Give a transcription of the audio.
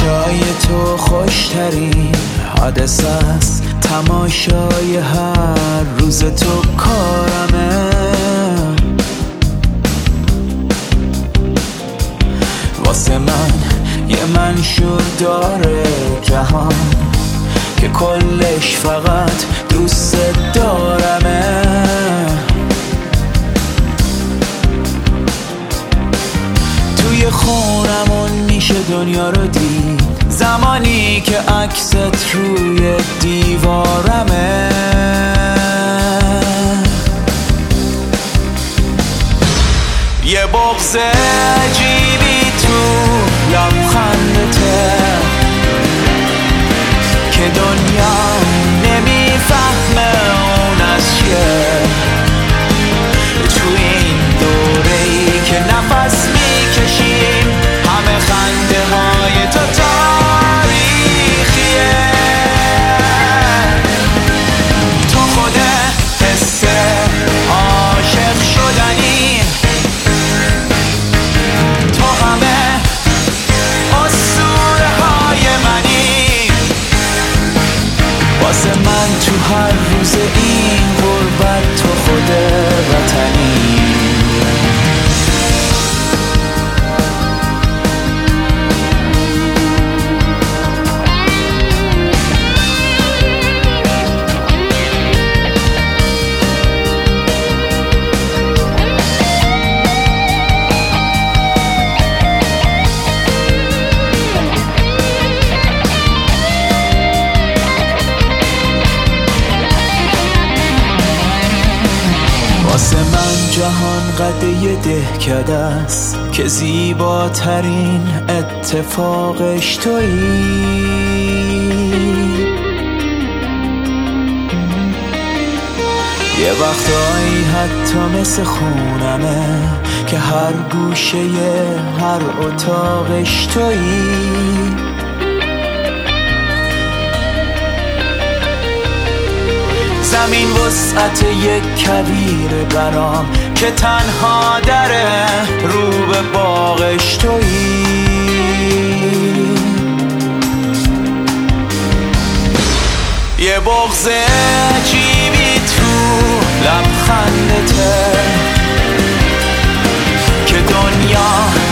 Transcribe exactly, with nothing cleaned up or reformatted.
تماشای تو خوشترین حادثه است، تماشای هر روز تو کارمه. واسه من یه منشور داره جهان که کلش فقط دوست دارمه. توی خونمون میشه دنیا رو دید زمانی که عکست روی دیوارمه. یه بغض عجیبی تو لبخندته که دنیا نمیفهمه اون از چیه. تو این دوره‌ای که نفس میکشیم همه خنده های تو تاریخیه. تو خود حس عاشق شدنی، تو همه اسطوره های منی. واسه من تو هر روز این غربت تو خود وطنی. واسه من جهان قده دهکده است که زیباترین اتفاقش تویی. یه وقتایی حتی مثل خونمه که هر گوشه هر اتاقش تویی. زمین وسعت یک کویر برام که تنها دره رو به باغش تویی. یه بغض عجیبی تو لبخندته که دنیا